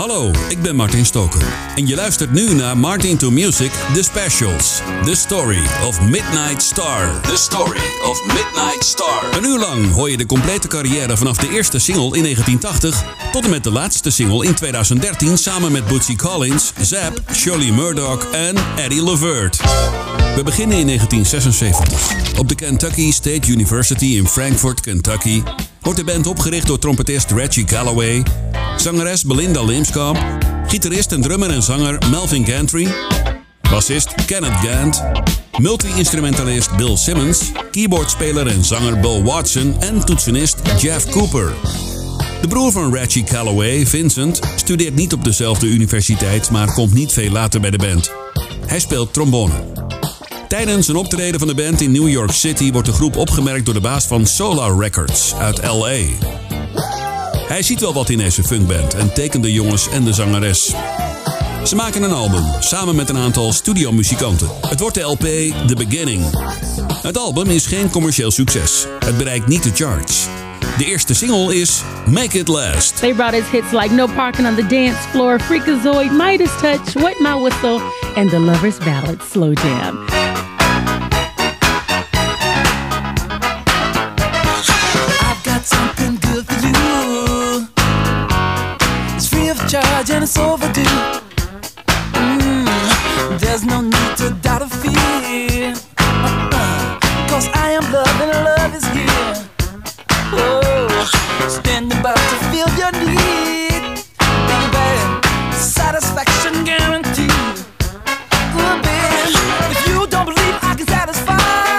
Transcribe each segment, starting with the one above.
Hallo, ik ben Martin Stoker en je luistert nu naar Martin to Music, The Specials. The Story of Midnight Star. The Story of Midnight Star. Een uur lang hoor je de complete carrière vanaf de eerste single in 1980 tot en met de laatste single in 2013 samen met Bootsy Collins, Zapp, Shirley Murdoch en Eddie Levert. We beginnen in 1976. Op de Kentucky State University in Frankfort, Kentucky wordt de band opgericht door trompetist Reggie Calloway, zangeres Belinda Limscomb, gitarist en drummer en zanger Melvin Gantry, bassist Kenneth Gant, multi-instrumentalist Bill Simmons, keyboardspeler en zanger Bill Watson en toetsenist Jeff Cooper. De broer van Reggie Calloway, Vincent, studeert niet op dezelfde universiteit, maar komt niet veel later bij de band. Hij speelt trombone. Tijdens een optreden van de band in New York City wordt de groep opgemerkt door de baas van Solar Records uit L.A. Hij ziet wel wat in deze funkband en tekent de jongens en de zangeres. Ze maken een album, samen met een aantal studiomuzikanten. Het wordt de LP The Beginning. Het album is geen commercieel succes. Het bereikt niet de charts. De eerste single is Make It Last. They brought us hits like No Parking on the Dance Floor, Freakazoid, Midas Touch, Wet My Whistle, and the Lover's Ballad, Slow Jam. Something good for you. It's free of charge and it's overdue. There's no need to doubt or fear, 'cause I am love and love is here. Oh, standing by to feel your need, baby. Satisfaction guaranteed. Oh, baby, if you don't believe I can satisfy,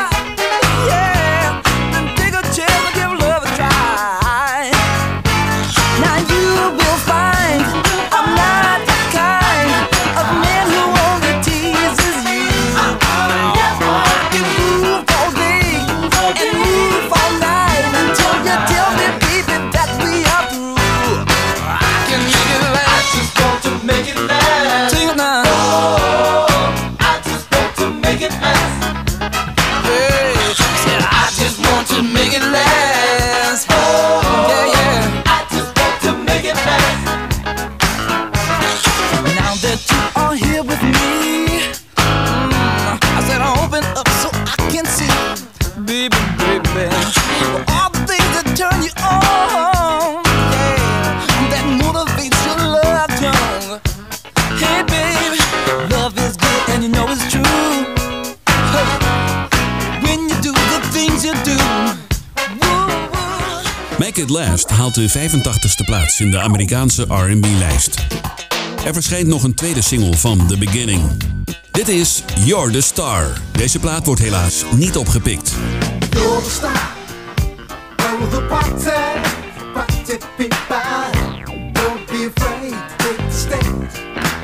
Make It Last haalt de 85ste plaats in de Amerikaanse R&B-lijst. Er verschijnt nog een tweede single van The Beginning. Dit is You're the Star. Deze plaat wordt helaas niet opgepikt. You're the star of the party, party people. Don't be afraid to take the stage.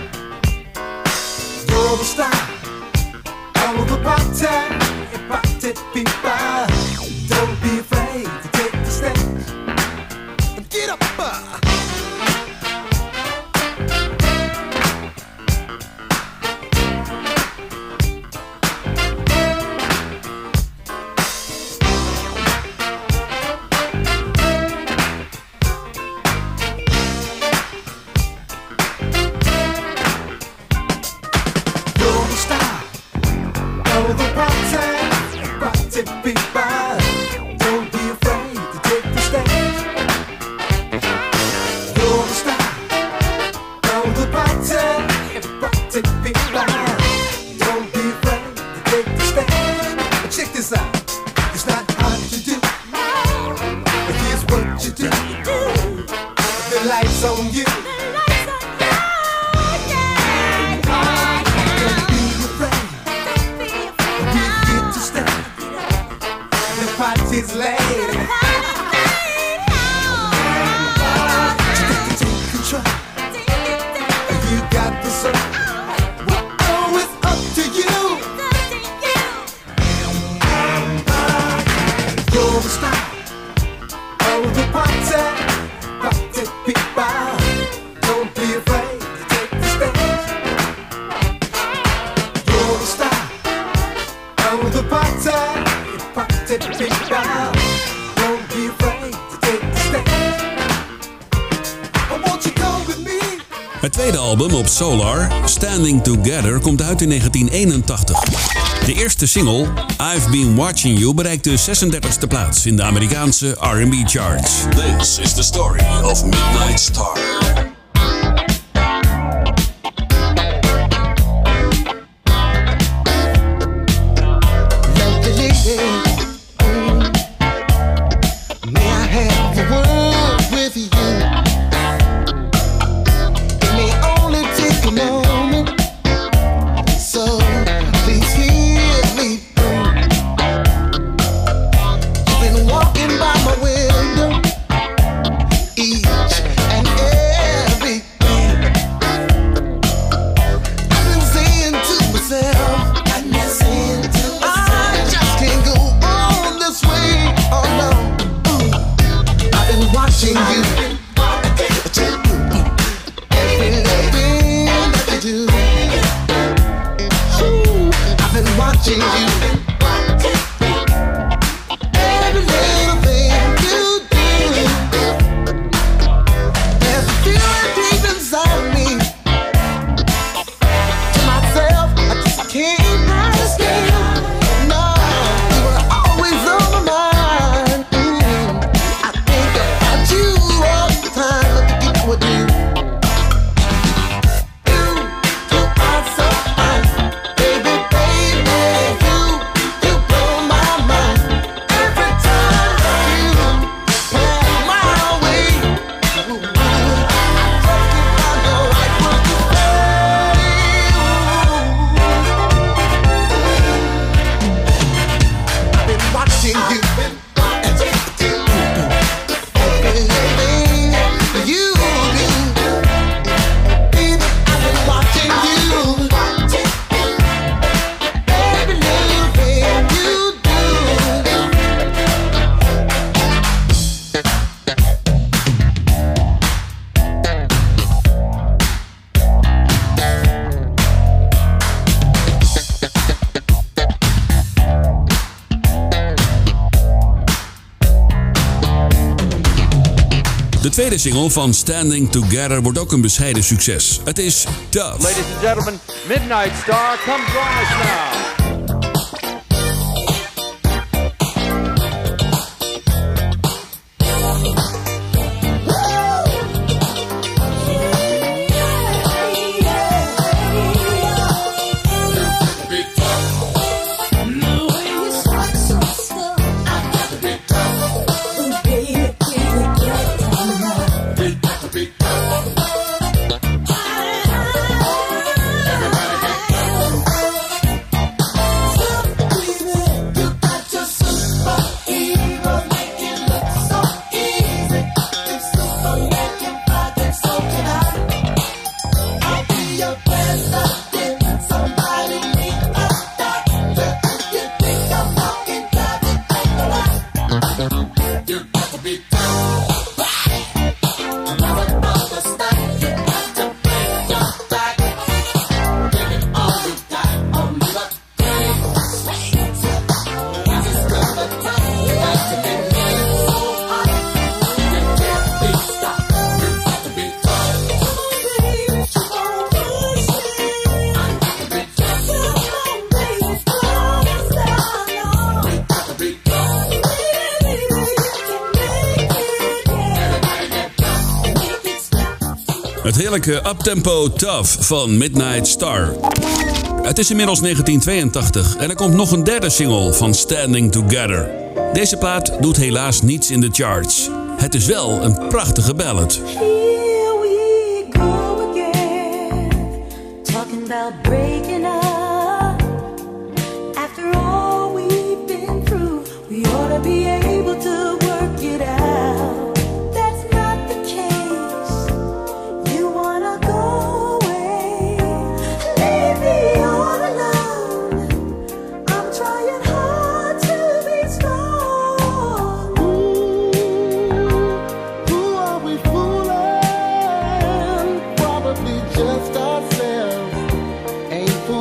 You're the star of the party, party people. Don't be afraid to take the stage. Get up! The party, party people. Het tweede album op Solar, Standing Together, komt uit in 1981. De eerste single, I've Been Watching You, bereikt de 36e plaats in de Amerikaanse R&B charts. This is the story of Midnight Star. De tweede single van Standing Together wordt ook een bescheiden succes. Het is Tough. Ladies and gentlemen, Midnight Star, come join us now. Het heerlijke uptempo Tough van Midnight Star. Het is inmiddels 1982 en er komt nog een derde single van Standing Together. Deze plaat doet helaas niets in de charts. Het is wel een prachtige ballad. Here we go again, talking about breaking up. After all we've been through, we ought to be able to work it out. That's not the case. You wanna go away, leave me all alone. I'm trying hard to be strong. Who are we fooling? Probably just ourselves. Ain't fooling.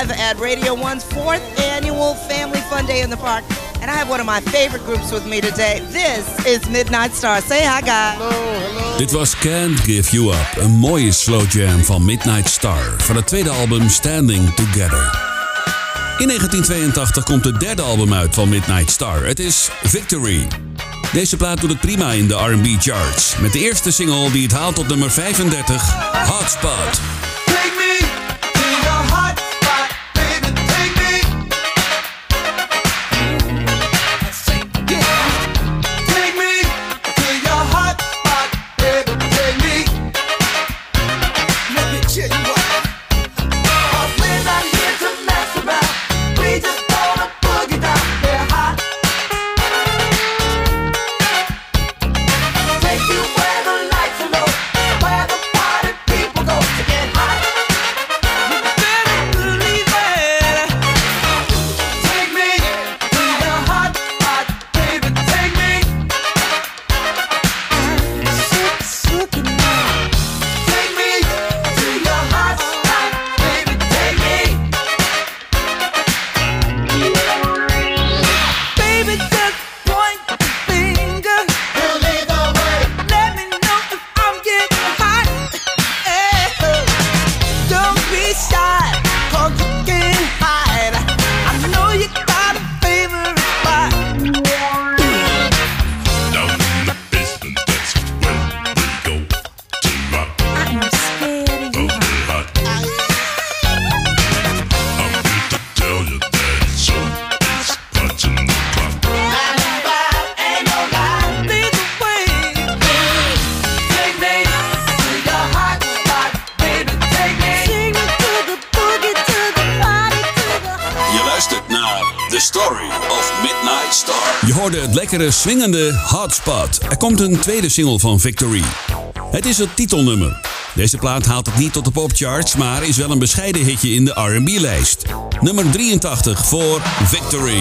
live at Radio 1's 4th annual Family Fun Day in the Park. And I have one of my favorite groups with me today. This is Midnight Star. Say hi, guys. Hello. Dit was Can't Give You Up, een mooie slow jam van Midnight Star van het tweede album Standing Together. In 1982 komt het derde album uit van Midnight Star. Het is Victory. Deze plaat doet het prima in de R&B charts. Met de eerste single die het haalt tot nummer 35, Hotspot. Je hoorde het lekkere swingende Hotspot. Er komt een tweede single van Victory. Het is het titelnummer. Deze plaat haalt het niet tot de popcharts, maar is wel een bescheiden hitje in de R&B-lijst. Nummer 83 voor Victory.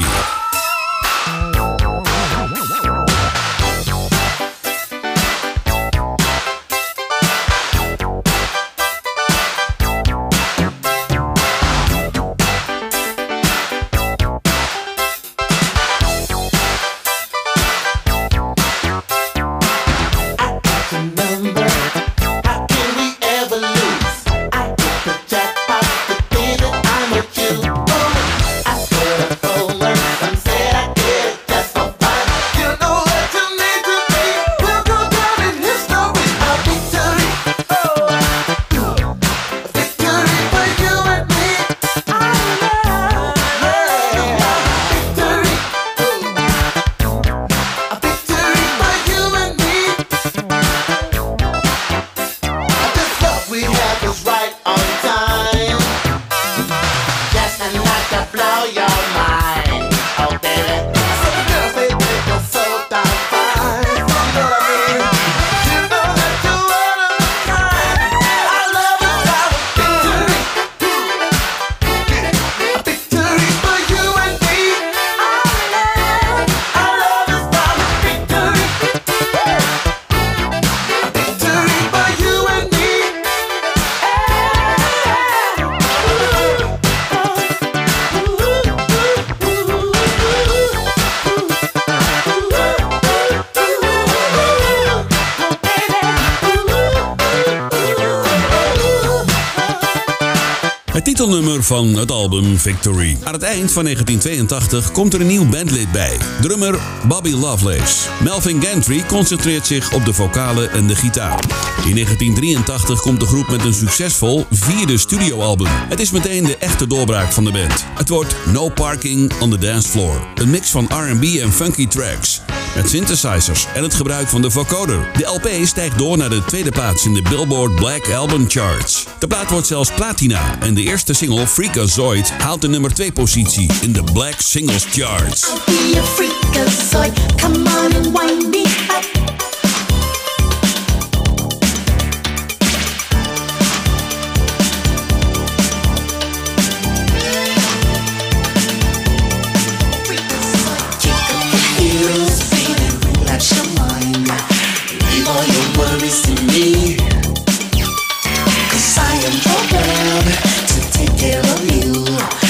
Het titelnummer van het album Victory. Aan het eind van 1982 komt er een nieuw bandlid bij. Drummer Bobby Lovelace. Melvin Gentry concentreert zich op de vocalen en de gitaar. In 1983 komt de groep met een succesvol vierde studioalbum. Het is meteen de echte doorbraak van de band. Het wordt No Parking on the Dance Floor. Een mix van R&B en funky tracks. Met synthesizers en het gebruik van de vocoder. De LP stijgt door naar de tweede plaats in de Billboard Black Album Charts. De plaat wordt zelfs platina en de eerste single Freakazoid haalt de nummer 2 positie in de Black Singles Charts. I'll be a freakazoid, come on and wind me up. Worries to me, 'cause I am programmed to take care of you.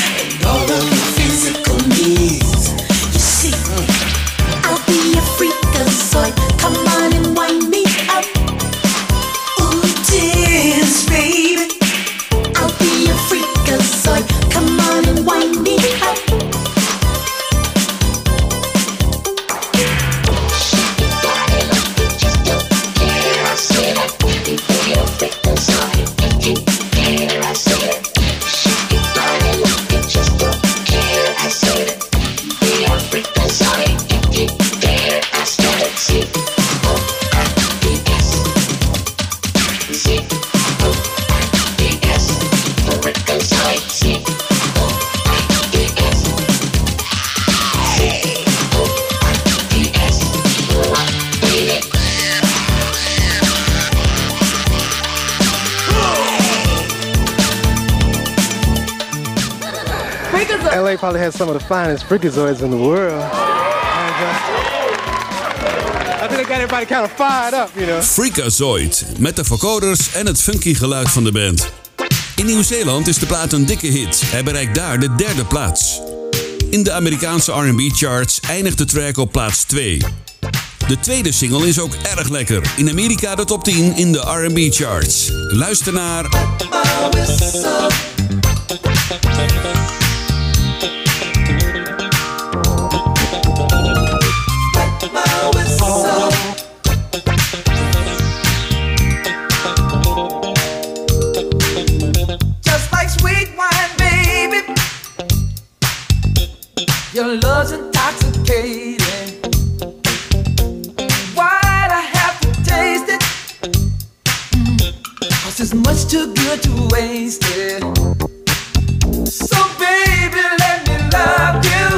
LA probably has some of the finest freakazoids in the world. I think they got everybody kind of fired up, you know. Freakazoid, met de vocoders en het funky geluid van de band. In Nieuw-Zeeland is de plaat een dikke hit. Hij bereikt daar de 3e plaats. In de Amerikaanse R&B-charts eindigt de track op plaats 2. De tweede single is ook erg lekker. In Amerika de top 10 in de R&B-charts. Luister naar... Your love's intoxicating. Why'd I have to taste it? 'Cause it's much too good to waste it. So baby, let me love you.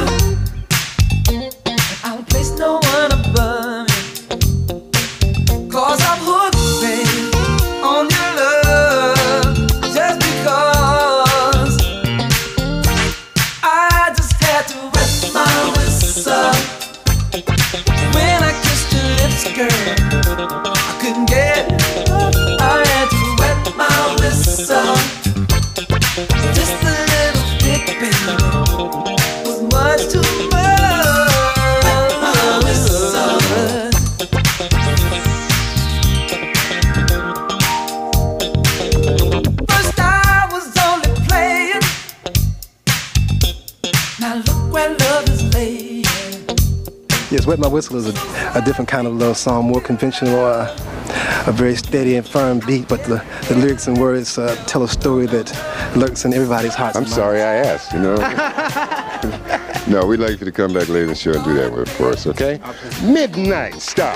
I'll place no one above you. 'Cause I'm hooked, baby, on your love. Just because I just had to wet my whistle. When I kissed your lips, girl, I couldn't get up. I had to wet my whistle. Just a little bit, baby, was much too much. Wet my whistle. First I was only playing. Now look where love is laying. Yes, Wet My Whistle is a different kind of love song, more conventional, a very steady and firm beat, but the lyrics and words tell a story that lurks in everybody's hearts. I'm sorry I asked, you know. No, we'd like you to come back later in the show and do that for us, okay? Midnight Star.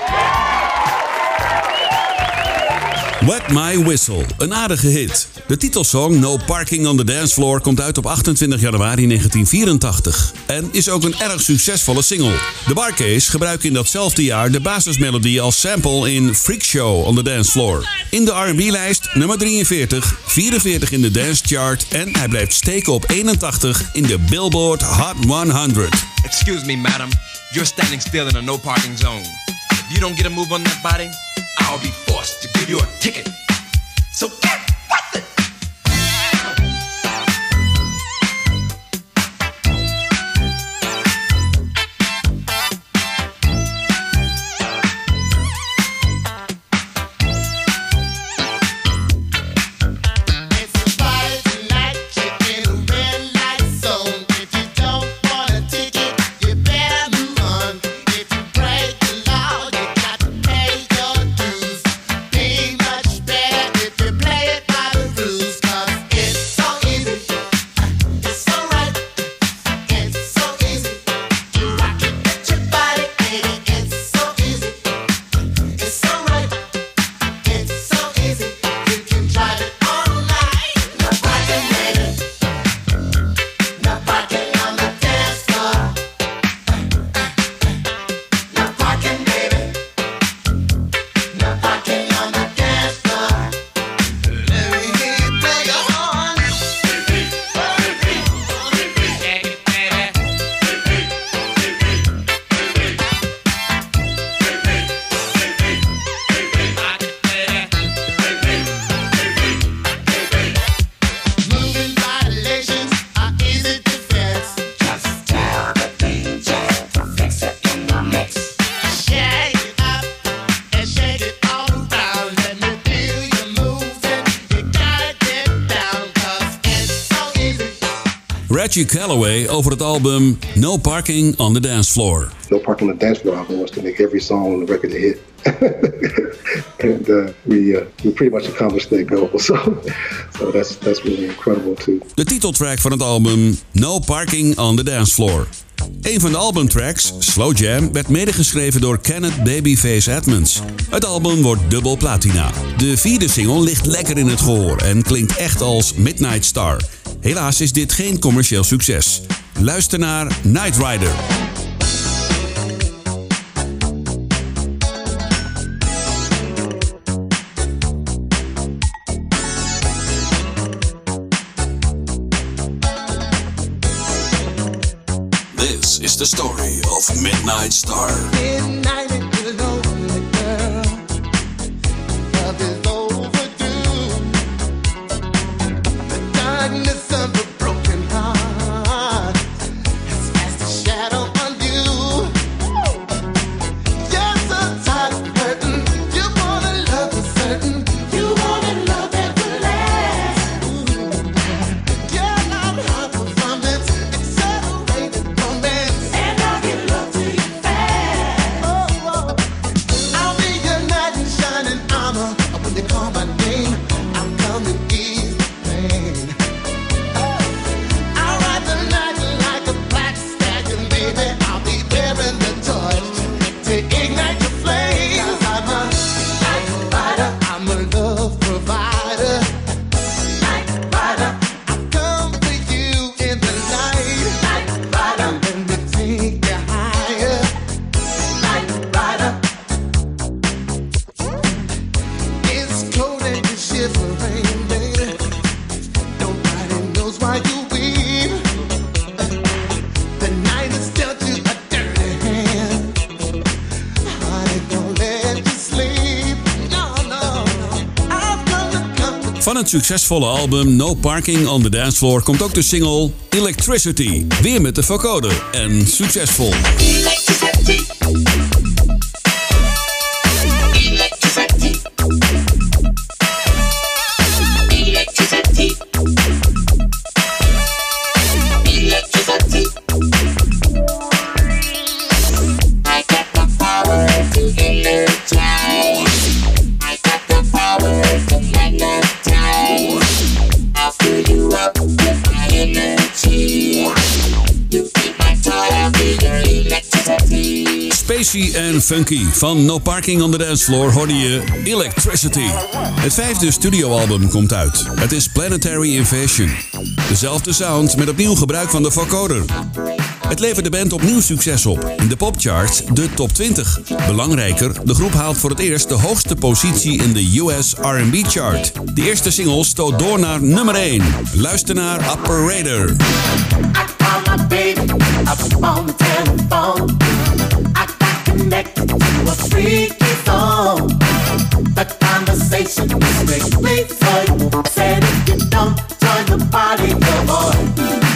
Wet My Whistle, een aardige hit. De titelsong No Parking on the Dance Floor komt uit op 28 januari 1984 en is ook een erg succesvolle single. De Bar-Kays gebruiken in datzelfde jaar de basismelodie als sample in Freak Show on the Dance Floor. In de R&B-lijst nummer 43, 44 in de dance chart en hij blijft steken op 81 in de Billboard Hot 100. Excuse me, madam. You're standing still in a no parking zone. If you don't get a move on that body, I'll be forced to give you a ticket. So get with it! Reggie Calloway over het album No Parking on the Dance Floor. No Parking on the Dance Floor album was to make every song on the record a hit. And we pretty much accomplished that goal. So that's really incredible too. De titeltrack van het album No Parking on the Dance Floor. Een van de albumtracks, Slow Jam, werd medegeschreven door Kenneth Babyface Edmonds. Het album wordt dubbel platina. De vierde single ligt lekker in het gehoor en klinkt echt als Midnight Star. Helaas is dit geen commercieel succes. Luister naar Night Rider. the story of Midnight Star. Midnight and you're lonely, girl. Love is overdue. The darkness of a broken heart has cast a shadow on you. You're so tired of hurting. You wanna love for certain. You wanna love that will last. You're not hard from it. Accelerated romance. And I'll get love to you fast. Oh, I'll be your knight in shining armor. When they call my name, I'll come and ease the pain. I'll ride the night like a black stallion, baby. I'll be bearing the torch to ignite the flame. 'Cause I'm a night rider, I'm a love provider. Night rider, I come for you in the night. Night rider, let me take you higher. Night rider, it's cold and you're shivering, baby. Nobody knows why you weep. The night has dealt you a dirty hand. Honey, don't let you sleep. No, no, no. I've come to comfort. Van het succesvolle album No Parking on the Dance Floor komt ook de single Electricity. Weer met de vocoder en succesvol. Spacey en funky. Van No Parking on the Dance Floor hoorde je Electricity. Het 5e studioalbum komt uit. Het is Planetary Invasion. Dezelfde sound met opnieuw gebruik van de vocoder. Het levert de band opnieuw succes op. In de popcharts de top 20. Belangrijker, de groep haalt voor het eerst de hoogste positie in de US R&B chart. De eerste single stoot door naar nummer 1. Luister naar Operator. I call my baby up on the telephone. I got connected to a freaky song. The conversation is strictly for you. Said if you don't join the party, you're bored.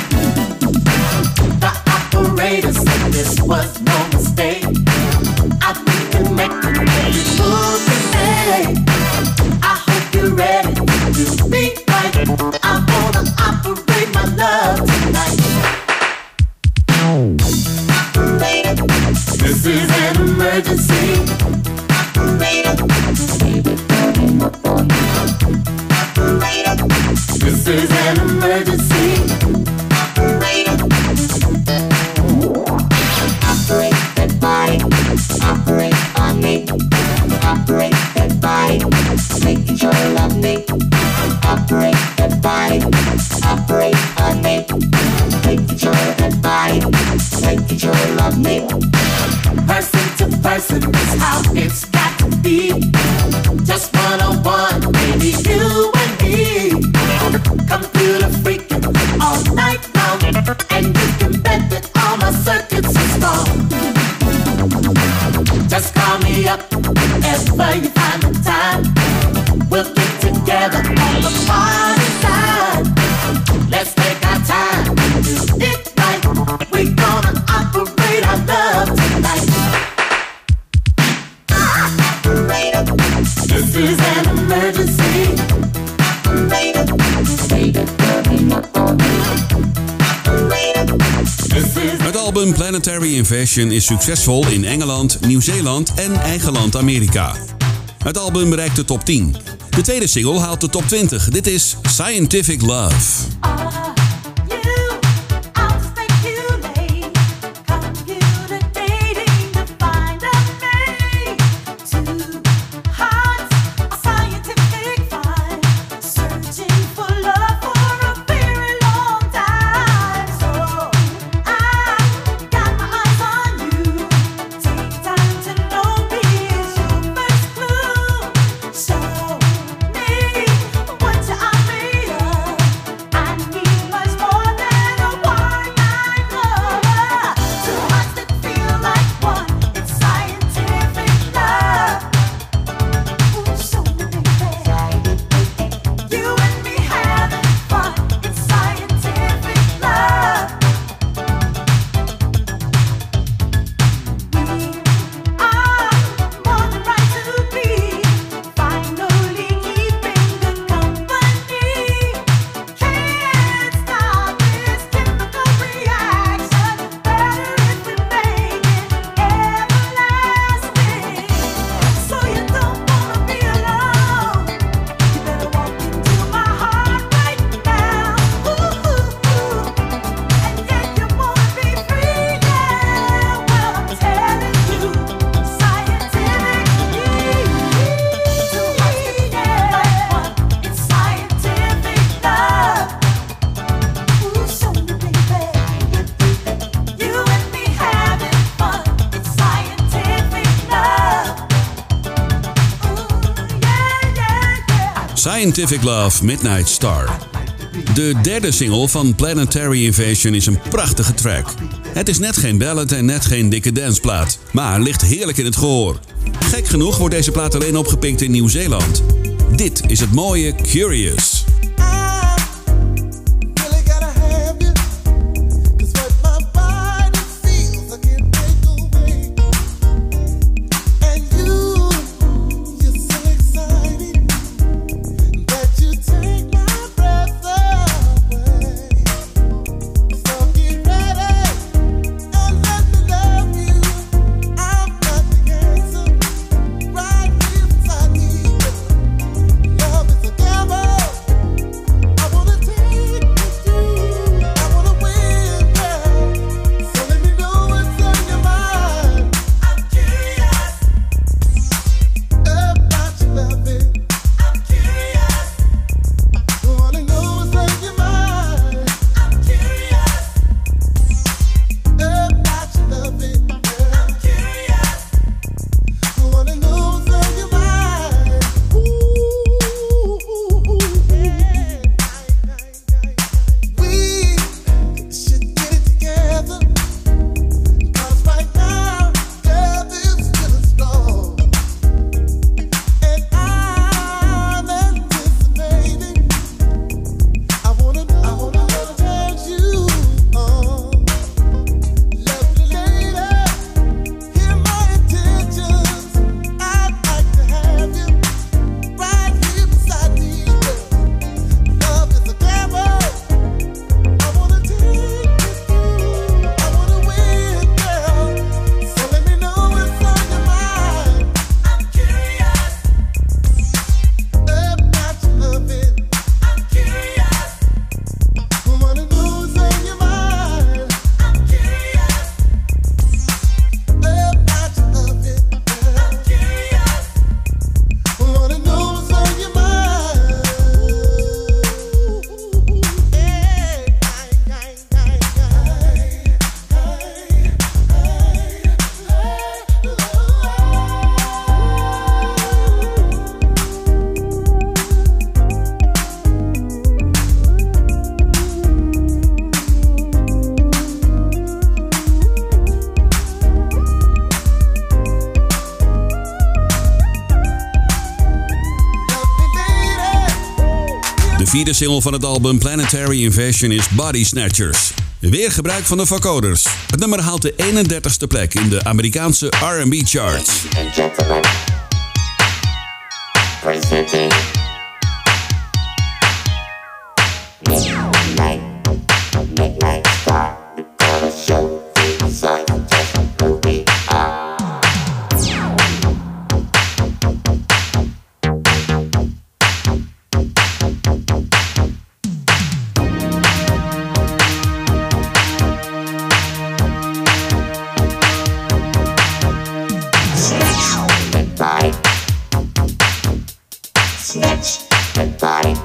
The operator said this was no mistake. I've been connected with you today. I hope you're ready to be right. I'm gonna operate my love tonight. This is an emergency. This is an emergency. Operate that body. Operate on me. Operate that body. Take control of me. Operate that body. Operate on me. Take control of that body. Take control of me. Person to person is how it's got to be. Just one-on-one, baby, you and me. Computer freaking all night long, and you can bet that all my circuits are strong. Just call me up whenever you find the time. We'll get together on the party side. Let's take our time and do it right. We're gonna operate our love tonight. This is an emergency. Het album Planetary Invasion is succesvol in Engeland, Nieuw-Zeeland en eigen land Amerika. Het album bereikt de top 10. De tweede single haalt de top 20. Dit is Scientific Love. Show me what you are made of. Scientific Love, Midnight Star. De derde single van Planetary Invasion is een prachtige track. Het is net geen ballad en net geen dikke danceplaat, maar ligt heerlijk in het gehoor. Gek genoeg wordt deze plaat alleen opgepikt in Nieuw-Zeeland. Dit is het mooie Curious. De vierde single van het album Planetary Invasion is Body Snatchers. Weer gebruik van de vocoders. Het nummer haalt de 31ste plek in de Amerikaanse R&B charts. Midnight Star, gonna show the scientists who we are. Snatch that body.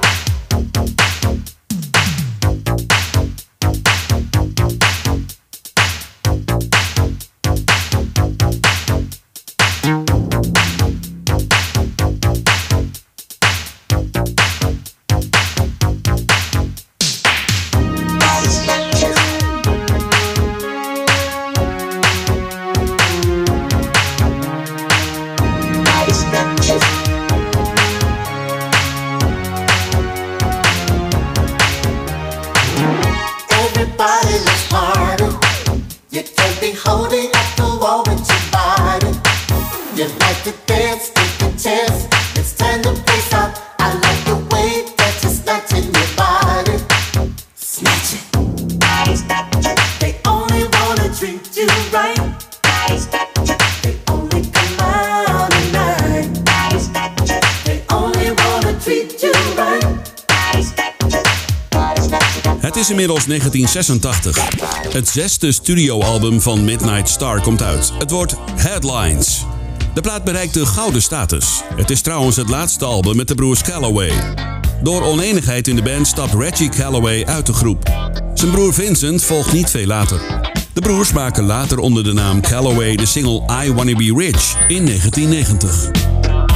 Everybody looks harder. You can't be holding up the wall with your body. You like to dance, take a chance. It's time to face out. I like the way that you're snatching your body. Snatch it. Body snatch it. They only wanna treat you right. Body snatch it. They only come out at night. Body snatch it. They only wanna treat you right. Body snatch it. Het is inmiddels 1986. Het zesde studioalbum van Midnight Star komt uit. Het wordt Headlines. De plaat bereikt de gouden status. Het is trouwens het laatste album met de broers Calloway. Door oneenigheid in de band stapt Reggie Calloway uit de groep. Zijn broer Vincent volgt niet veel later. De broers maken later onder de naam Calloway de single I Wanna Be Rich in 1990.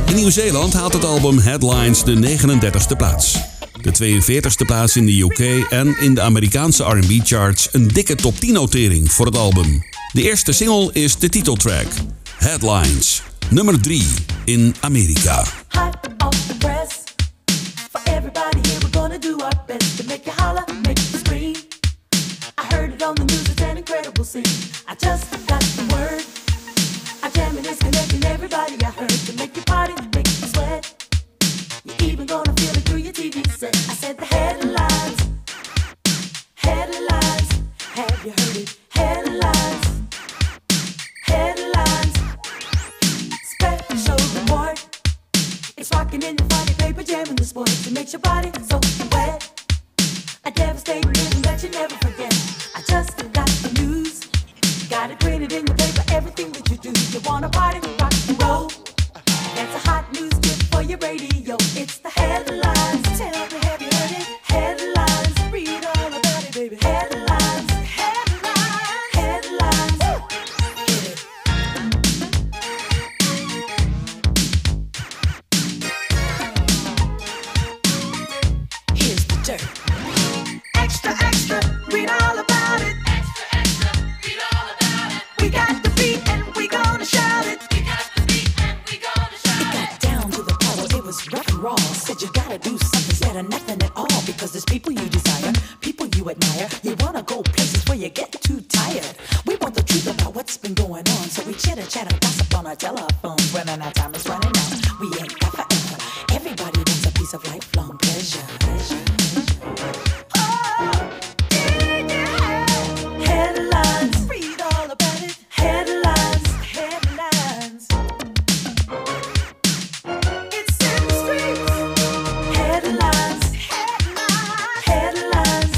In Nieuw-Zeeland haalt het album Headlines de 39e plaats. De 42e plaats in de UK en in de Amerikaanse R&B charts een dikke top 10 notering voor het album. De eerste single is de titeltrack, Headlines, nummer 3 in Amerika. Hot off the press. For everybody here, we're gonna do our best to make you holler, make you scream. I heard it on the news, it's an incredible scene. I just got the word. Our jamming is connecting everybody I heard to make you party, make you sweat. You're even gonna feel it through your TV set. I said the headlines, headlines. Have you heard it? Headlines, headlines. Special report. It's rocking in the funny paper, jamming the sports. It makes your body so wet. A devastating rhythm that you never forget. I just got the news. Got it printed in the paper, everything that you do. You wanna party, rock and roll. That's a hot news tip for your radio. It's the headlines. Tell me, have you heard it? Headlines. Read all about it, baby. Headlines. Headlines. Headlines. Hit it. Here's the dirt. Extra, extra. Read all about it. Extra, extra. Read all about it. We got the beat and we gonna shout it. We got the beat and we gonna shout it. It got down to the power. It was rough and raw. Said you gotta do something, said or nothing at all. Because there's people you desire, people you admire. You wanna go places where you get too tired. We want the truth about what's been going on. So we chitter chatter, gossip on our telephones. When our time is running out, we ain't got forever. Everybody wants a piece of lifelong pleasure. Headlines. Read all about it. Headlines. Headlines. It's in the streets. Headlines. Headlines. Headlines.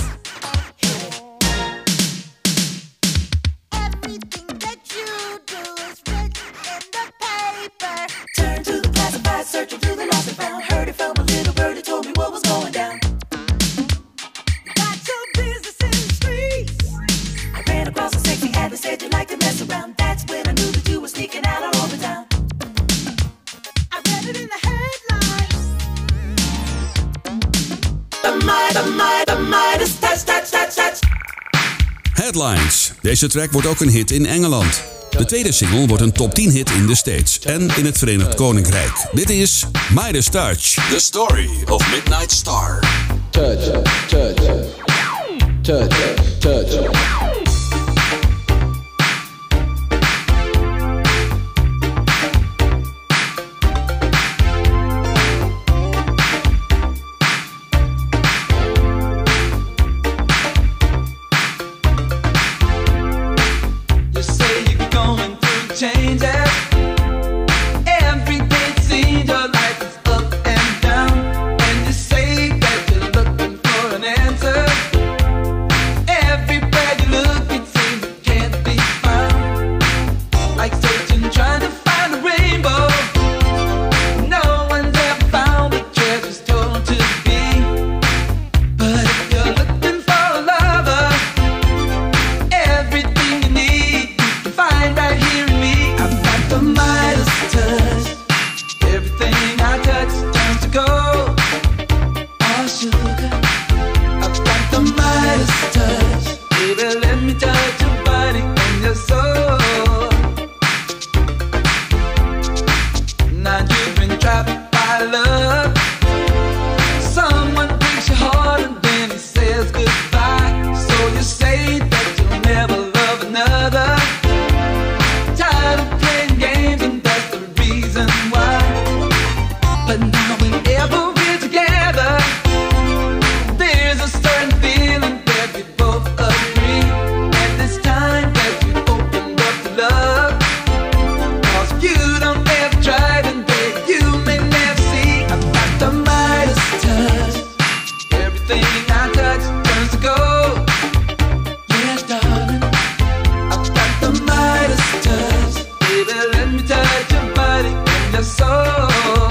Everything that you do is written in the paper. Turn to the classified, searching through the lost and found. Heard it from a little bird that told me what was going down. Got your business in the streets. I ran across a sexy ad that said you like to mess around. That's when I knew that you were sneaking out all over town. I read it in the headlines. The Midas touch. Headlines. Deze track wordt ook een hit in Engeland. De tweede single wordt een top 10 hit in de States en in het Verenigd Koninkrijk. Dit is Midas Touch. The Story of Midnight Star. Touch, touch, touch, touch. You say you're going through changes. Every day it seems your life is up and down. And you say that you're looking for an answer. Everywhere you look it seems it can't be found. Like searching, trying to find a rainbow. No one's ever found the treasure's told to be. But if you're looking for a lover, everything you need you can find right here in me. I've got the Midas touch. Everything I touch turns to gold or sugar. I've got the Midas touch. Baby, let me touch your body and your soul. Now you've been trapped by love. Someone breaks your heart and then he says goodbye. So you say that you'll never love another. Tired of playing games and that's the reason why. But now whenever we're together, there's a certain feeling that we both agree. And this time that we opened up to love. 'Cause you don't ever try and baby, you may never see. I've got the Midas touch. Everything I touch turns to gold. Yes, darling. I've got the Midas touch. Baby, let me touch your body and your soul.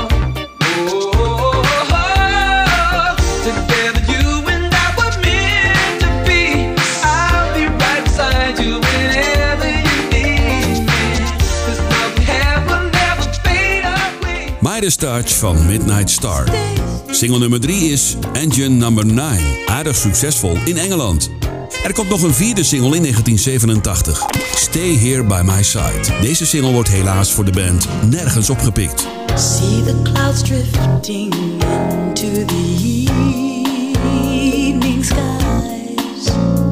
Together you and I were meant to be. I'll be right beside you whenever you need me. This love we have will never fade away. Midas Touch van Midnight Star. Single nummer 3 is Engine Number 9, aardig succesvol in Engeland. Er komt nog een 4e single in 1987, Stay Here By My Side. Deze single wordt helaas voor de band nergens opgepikt. See the clouds drifting into the evening skies,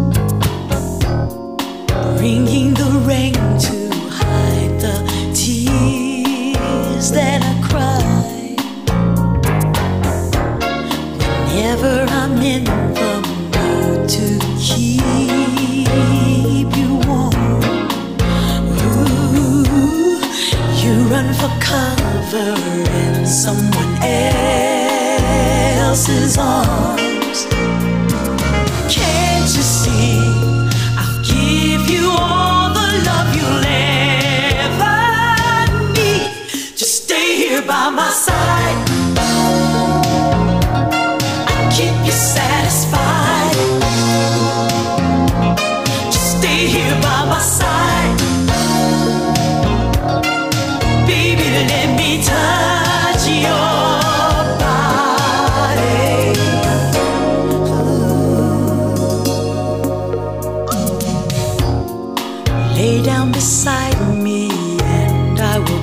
bringing the rain to hide the tears that I cry. Whenever I'm in the mood to keep you warm, ooh, you run for cover in someone else's arms. Can't you see? I'll give you all the love you'll ever need. Just stay here by my side. I'll keep you satisfied. Just stay here by my side. Baby, let me touch your body. Lay down beside me and I will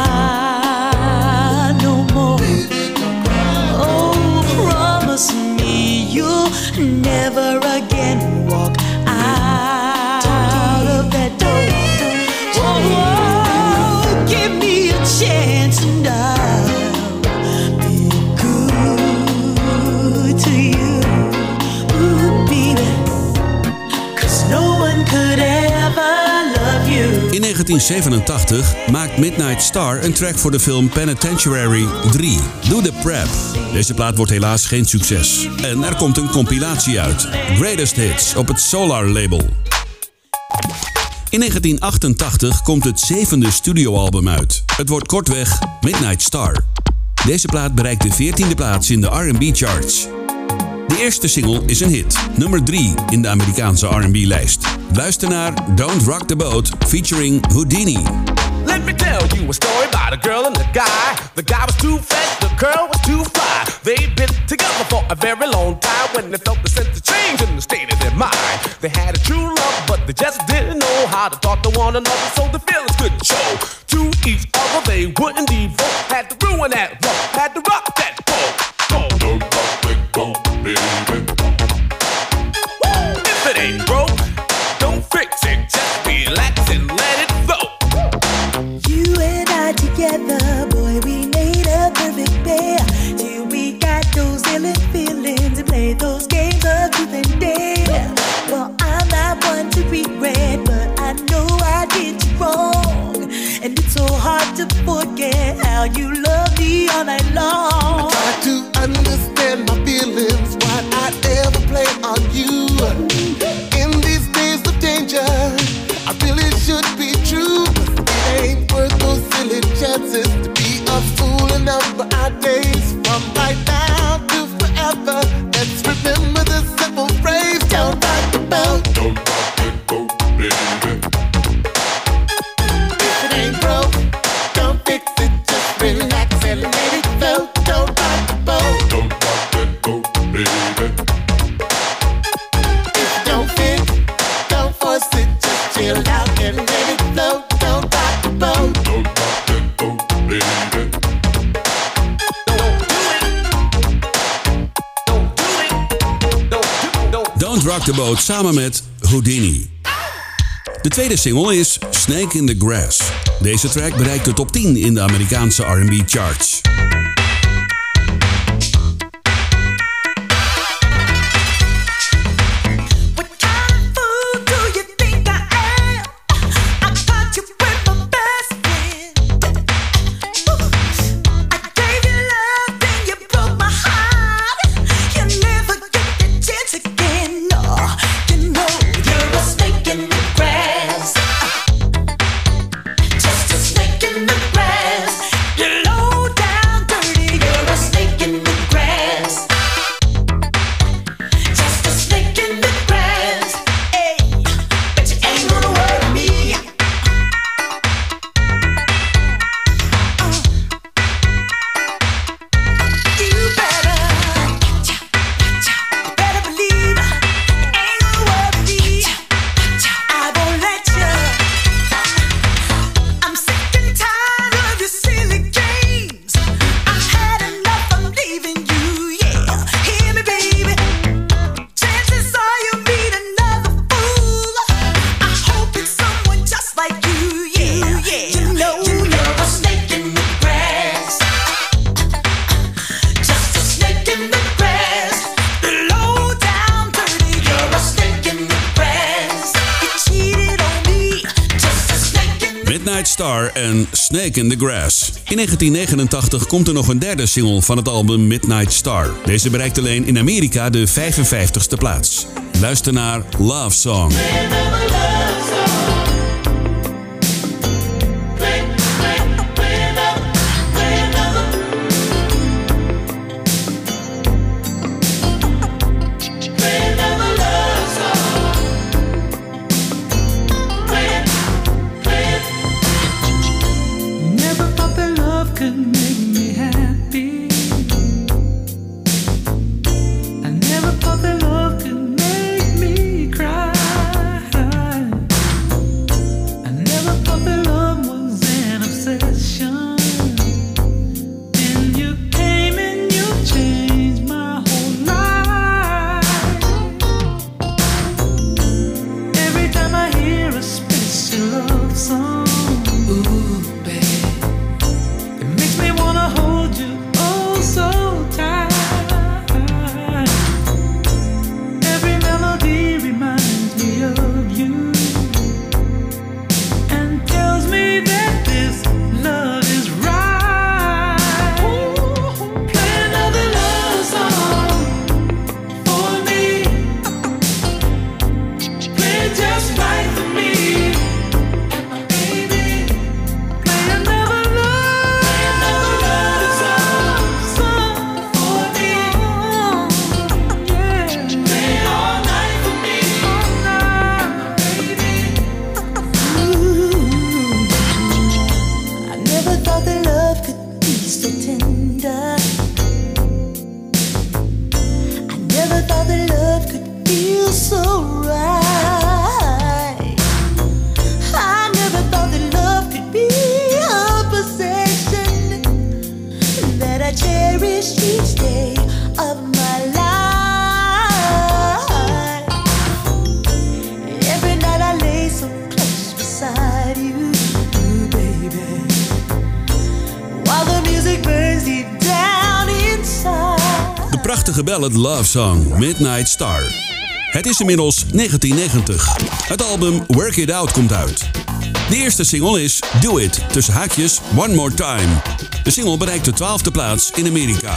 cry no more. Oh, promise me you'll never again walk out of that door. Oh, give me a chance and I'll be good to you, ooh, baby, 'cause no one could ever love you. In 1987 maakt Midnight Star een track voor de film Penitentiary 3, Do the Prep. Deze plaat wordt helaas geen succes. En er komt een compilatie uit, Greatest Hits, op het Solar label. In 1988 komt het 7e studioalbum uit. Het wordt kortweg Midnight Star. Deze plaat bereikt de 14e plaats in de R&B charts. De eerste single is een hit, nummer 3 in de Amerikaanse R&B-lijst. Luister naar Don't Rock the Boat featuring Houdini. Let me tell you a story about a girl and a guy. The guy was too fat, the girl was too fly. They'd been together for a very long time when they felt the sense of change in the state of their mind. They had a true love, but they just didn't know how to talk to one another, so the feelings couldn't show. To each other they wouldn't devote. Had to ruin that love, had to rock that boat. Don't rock that boat, baby. If it ain't broke, don't fix it. Just relax and let it flow. You and I together, boy, we made a perfect pair. Till we got those illicit feelings and played those games of truth and dare. Well, I'm not one to regret, but I know I did you wrong. And it's so hard to forget how you love me all night long. I try to understand my feelings, why I ever play on you. In these days of danger, I really should be true. It ain't worth those silly chances to be a fool and number our days. From right now to forever, let's remember the simple phrase, don't rock the boat. Don't rock the boat, baby. If it ain't broke, don't fix it, just relax and let it flow. Don't rock the boat. Don't rock that boat, baby. If it don't fit, don't force it, just chill out and let it flow. Don't rock the boat. Don't rock that boat, baby. Don't Rock the Boat samen met Houdini. De tweede single is Snake in the Grass. Deze track bereikt de top 10 in de Amerikaanse R&B charts. Just a snake in the grass. You low down Midnight Star en Snake in the Grass. In 1989 komt er nog een derde single van het album Midnight Star. Deze bereikt alleen in Amerika de 55ste plaats. Luister naar Love Song. Ballad Love Song, Midnight Star. Het is inmiddels 1990. Het album Work It Out komt uit. De eerste single is Do It, tussen haakjes One More Time. De single bereikt de 12e plaats in Amerika.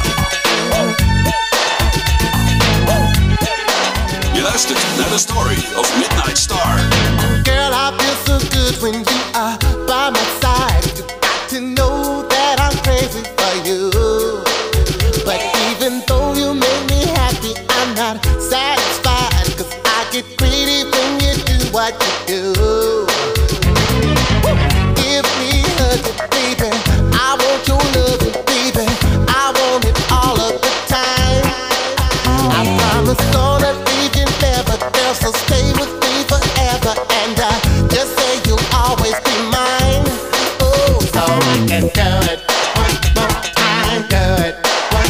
Je luistert naar The Story of Midnight Star. Girl, I feel so good when you are by my side. You got to know that I'm crazy for you. But even though you make me happy, I'm not satisfied. 'Cause I get greedy when you do what you do. Give me a hug, baby. I want your love, baby. I want it all of the time. I promise gonna leave you never, girl, so stay with me forever. And just say you'll always be mine. Oh, so I can do it one more time, do it.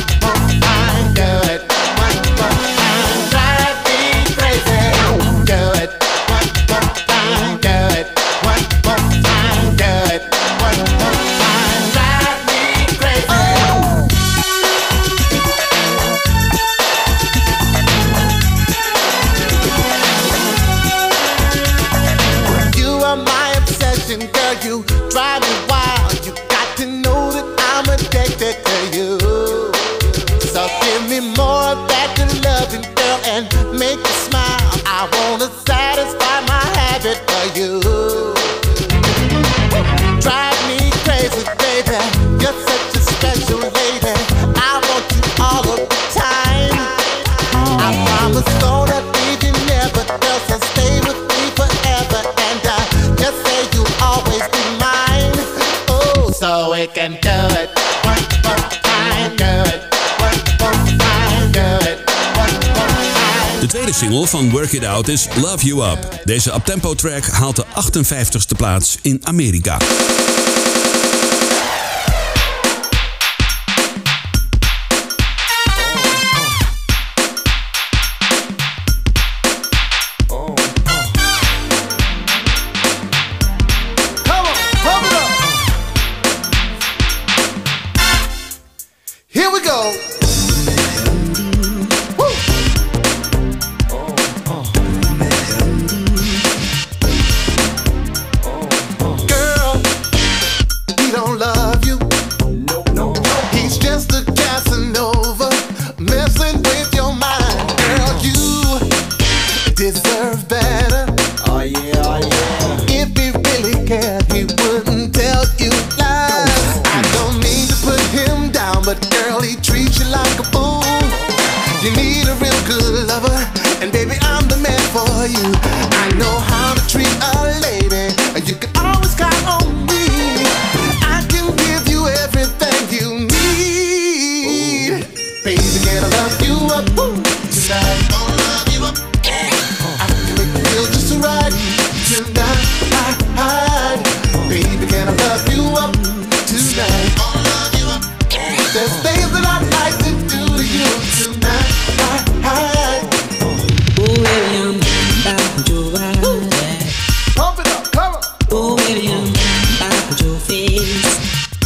De tweede single van Work It Out is Love You Up. Deze uptempo track haalt de 58ste plaats in Amerika. Here we go. Woo. Girl, deserve better. Oh yeah, oh yeah. If he really cared, he wouldn't tell you lies. I don't mean to put him down, but girl, he treats you like a fool. You need a real good lover, and baby, I'm the man for you. I know how to treat a lady, and you can always count on me. I can give you everything you need. Baby, can I love you up tonight? I'll love you up. I can make you feel just right tonight. Baby, can I love you up tonight? I'll love you up. There's things that I'd like to do to you tonight. William, back your eyes. Pump it up, come on. Oh, William, back your face.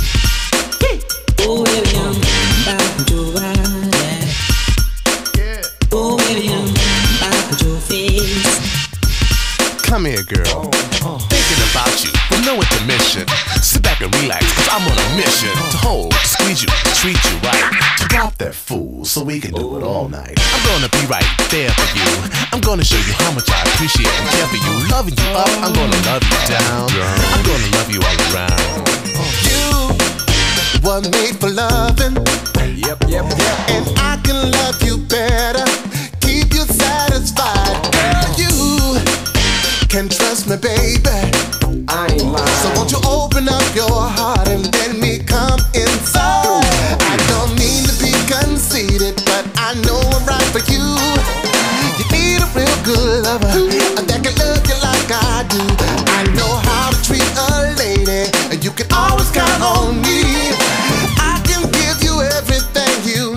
Oh, William, back your eyes. Oh, William, back your face. Come here, girl. Thinking about you with no intermission. Sit back and relax, cause I'm on a mission to hold, to squeeze you, to treat you right. To drop that fool so we can do it all night. I'm gonna be right there for you. I'm gonna show you how much I appreciate and care for you. Loving you up, I'm gonna love you down. I'm gonna love you all around. You were made for loving. Yep. And I can love you better, keep you satisfied. Girl, you can trust me, baby. I ain't lying. So won't you open up your heart and let me come inside? I don't mean to be conceited, but I know I'm right for you. You need a real good lover that can love you like I do. I know how to treat a lady, and you can always count on me. I can give you everything you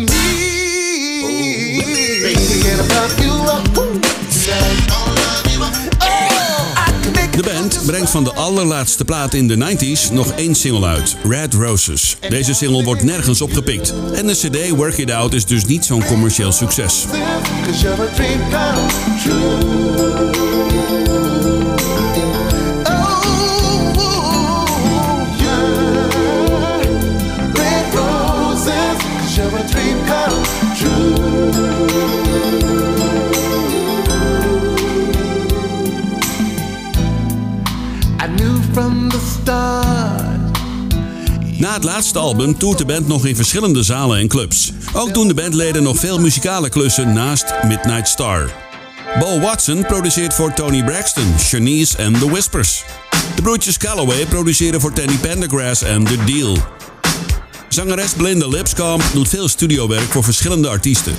need. Baby, can I love you up tonight? De band brengt van de allerlaatste plaat in de 90s nog één single uit, Red Roses. Deze single wordt nergens opgepikt. En de cd Work It Out is dus niet zo'n commercieel succes. Na het laatste album toert de band nog in verschillende zalen en clubs. Ook doen de bandleden nog veel muzikale klussen naast Midnight Star. Bo Watson produceert voor Tony Braxton, Shanice en The Whispers. De broertjes Calloway produceren voor Teddy Pendergrass en The Deal. Zangeres Belinda Lipscomb doet veel studiowerk voor verschillende artiesten.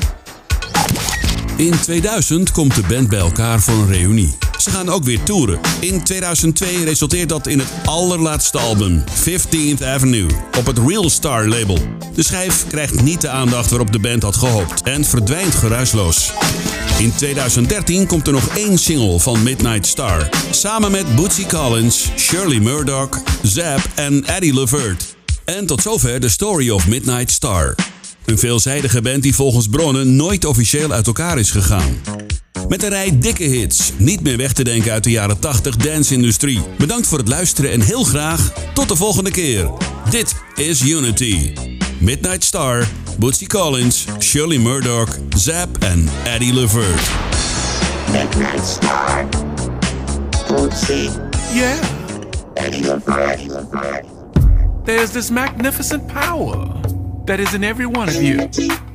In 2000 komt de band bij elkaar voor een reunie. Ze gaan ook weer toeren. In 2002 resulteert dat in het allerlaatste album, 15th Avenue, op het Real Star label. De schijf krijgt niet de aandacht waarop de band had gehoopt en verdwijnt geruisloos. In 2013 komt er nog één single van Midnight Star, samen met Bootsy Collins, Shirley Murdoch, Zapp en Eddie Levert. En tot zover de story of Midnight Star. Een veelzijdige band die volgens bronnen nooit officieel uit elkaar is gegaan. Met een rij dikke hits, niet meer weg te denken uit de jaren 80 dance-industrie. Bedankt voor het luisteren en heel graag tot de volgende keer. Dit is Unity. Midnight Star, Bootsy Collins, Shirley Murdoch, Zapp en Eddie Levert. Midnight Star, Bootsy, Yeah, Eddie Levert. there's this magnificent power that is in every one of you.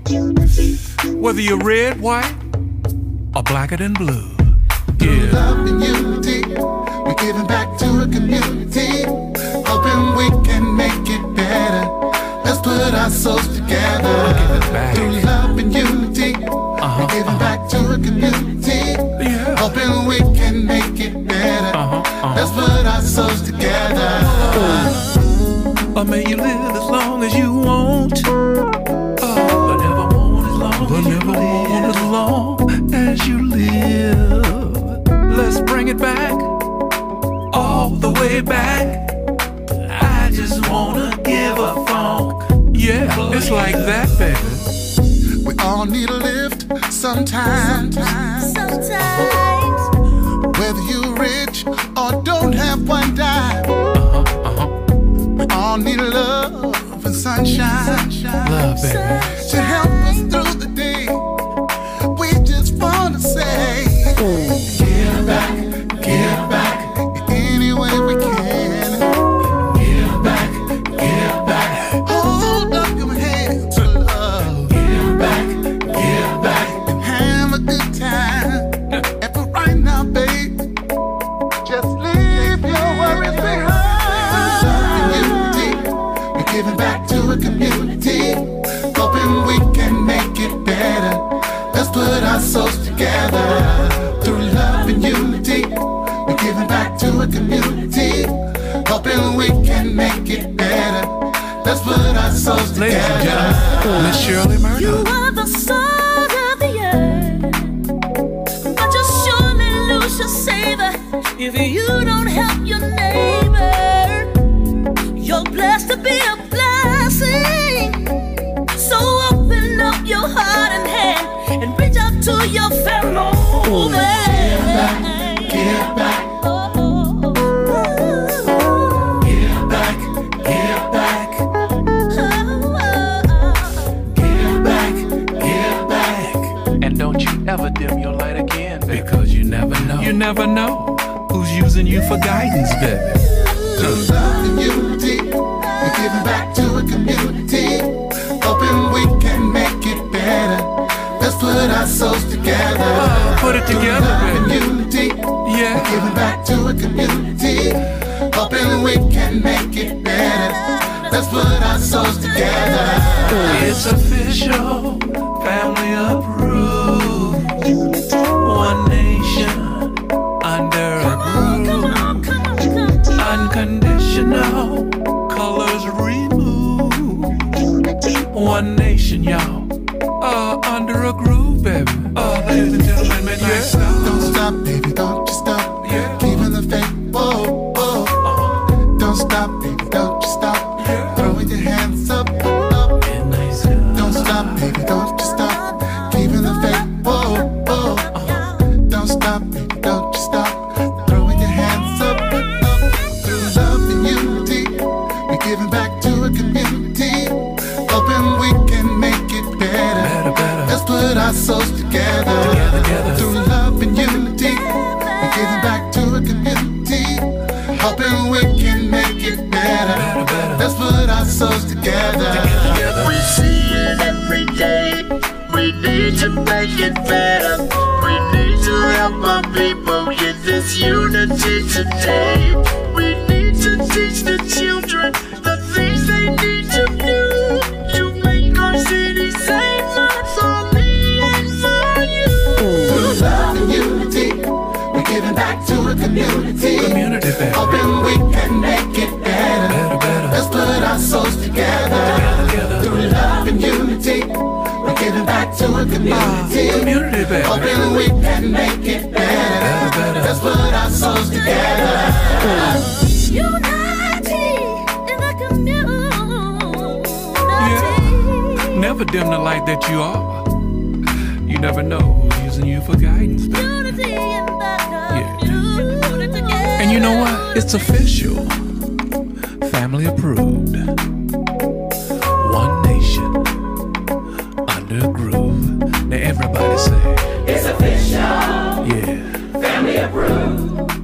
Whether you're red, white, or blacker than blue. Through love and unity, we're giving back to a community, hoping we can make it better. Let's put our souls together. Through love and unity, we're giving back to a community, hoping we can make it better. Let's put our souls together. Or may you live as long as you want. But never want as long as you live. Let's bring it back, all the way back. I just wanna give a funk. Yeah, it's like that, baby. We all need a lift sometimes. Whether you're rich or don't have one dime. We all need love and sunshine. Love, baby. To help us through the day. We just wanna say together through love and unity. We're giving back to a community, hoping we can make it better. Let's put our souls together. Miss Shirley Murdoch. You are the salt of the earth, but you surely lose your savor if you don't help your neighbor. You're blessed to be a blessing, so open up your heart and hand and reach out to your fellow man. Give back. Ever dim your light again, baby. Because you never know. You never know who's using you for guidance, baby. Through love and unity, we're giving back to a community, hoping we can make it better. Let's put our souls together. Put it together, love baby. And unity, yeah. We're giving back to a community, hoping we can make it better. Let's put our souls together. It's official, family approved. One nation under a groove. Unconditional colors removed. One nation, y'all, under a groove, baby. Ladies and gentlemen, Midnight Star. Don't stop, baby, don't you stop. Yeah. Keeping the faith, whoa, whoa. Don't stop, baby, don't you stop. Throwing your hands up, up. Don't stop, baby, don't you stop. Keeping the faith, whoa, whoa. Don't stop, baby, don't you stop. Throwing your hands up, up. Through love and unity, we're giving back to a community, hoping we can make it better. Let's put our souls together. Through love and unity, we're giving back to a community, hoping we can make it better. Let's put our souls together. We see it every day. We need to make it better. We need to help our people get this unity today. We need to teach the children the things they need to do to make our city safer for me and for you. Through love and unity, we're giving back to a community, baby. Hoping we can make it better. Let's put our souls together. Through love and unity, we're giving back to a community, baby. Hoping we can make it better. Let's put our souls together. Unity in the community. Yeah. Never dim the light that you are. You never know who's using you for guidance, baby. Unity in the community. And you know what? It's official. Family approved. One nation under a groove. Now everybody say, it's official. Yeah. Family approved.